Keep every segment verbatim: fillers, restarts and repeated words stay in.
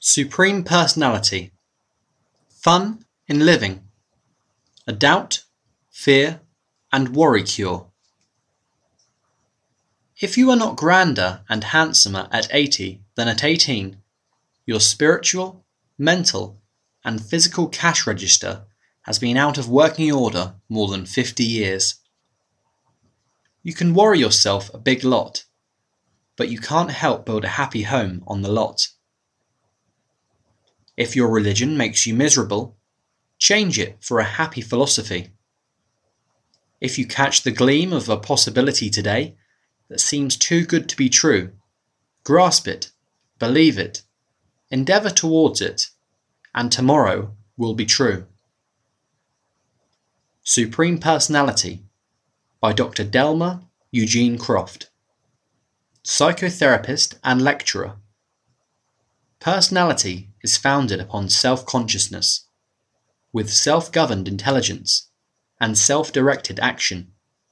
Supreme personality. Fun in living. A doubt, fear, and worry cure. If you are not grander and handsomer at eighty than at eighteen, your spiritual, mental, and physical cash register has been out of working order more than fifty years. You can worry yourself a big lot, but you can't help build a happy home on the lot. If your religion makes you miserable, change it for a happy philosophy. If you catch the gleam of a possibility today that seems too good to be true, grasp it, believe it, endeavour towards it, and tomorrow will be true. Supreme Personality by Doctor Delmer Eugene Croft, psychotherapist and lecturer. Personality is founded upon self-consciousness, with self-governed intelligence and self-directed action.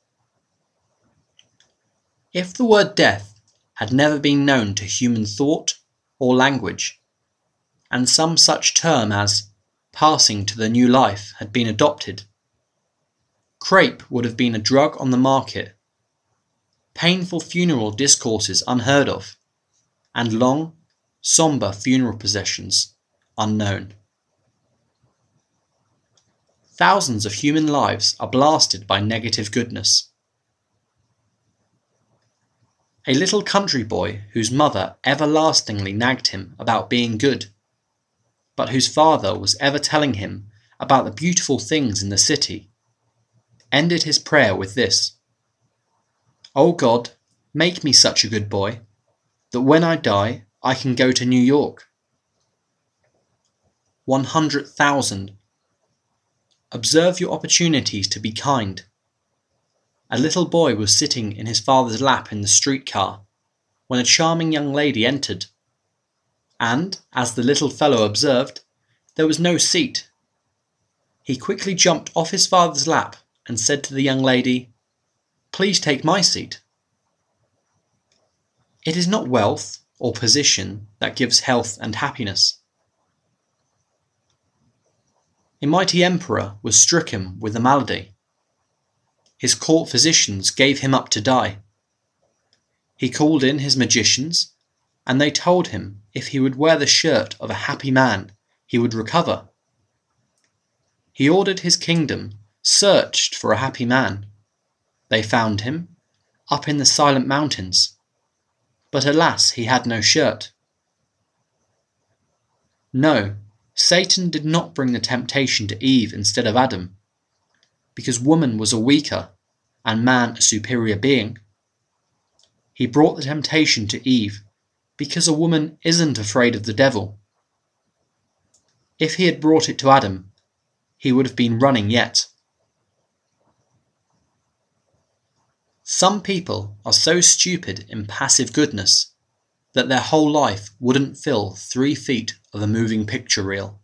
If the word death had never been known to human thought or language, and some such term as passing to the new life had been adopted, crepe would have been a drug on the market, painful funeral discourses unheard of, and long, sombre funeral processions unknown. Thousands of human lives are blasted by negative goodness. A little country boy whose mother everlastingly nagged him about being good, but whose father was ever telling him about the beautiful things in the city, ended his prayer with this: "O God, make me such a good boy, that when I die I can go to New York." one hundred thousand. Observe your opportunities to be kind. A little boy was sitting in his father's lap in the streetcar when a charming young lady entered, and, as the little fellow observed, there was no seat. He quickly jumped off his father's lap and said to the young lady, "Please take my seat." It is not wealth or position that gives health and happiness. A mighty emperor was stricken with a malady. His court physicians gave him up to die. He called in his magicians, and they told him if he would wear the shirt of a happy man, he would recover. He ordered his kingdom searched for a happy man. They found him, up in the silent mountains, but alas, he had no shirt. No, Satan did not bring the temptation to Eve instead of Adam, because woman was a weaker and man a superior being. He brought the temptation to Eve because a woman isn't afraid of the devil. If he had brought it to Adam, he would have been running yet. Some people are so stupid in passive goodness that their whole life wouldn't fill three feet of a moving picture reel.